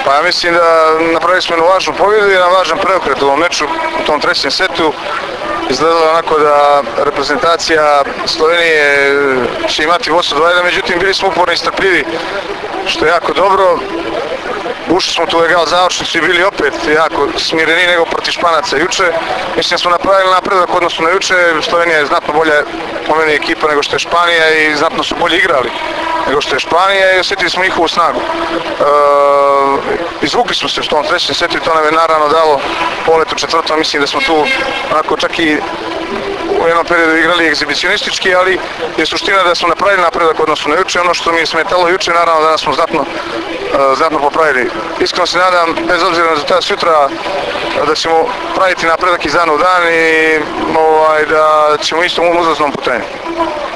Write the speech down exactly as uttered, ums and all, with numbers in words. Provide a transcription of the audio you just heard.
Pa ja mislim da napravili smo jednu važnu pobjedu i jedan važan preokret u ovom meču, u tom trećem setu. Izgledalo onako da reprezentacija Slovenije će imati vodstvo dva jedan, međutim bili smo uporni i strpljivi, što je jako dobro. Ušli smo tu u egal završnicu i bili opet jako smireni nego protiv Španaca juče. Mislim da smo napravili napredak odnosno na juče. Slovenija je znatno bolja po meni ekipa nego što je Španija i znatno su bolje igrali nego što je Španija i osjetili smo njihovu snagu. E, izvukli smo se u tom trećem setu i to nam je naravno dalo polet u četvrtom. Mislim da smo tu onako čak i u jednom periodu igrali egzibicionistički, ali je suština da smo napravili napredak odnosno na juče. Ono što mi je smetalo juče, naravno danas smo znatno, uh, znatno popravili. Iskreno se nadam, bez obzira na rezultat sutra, da ćemo praviti napredak iz dana u dan i ovaj, da ćemo istom uzlaznom putanju.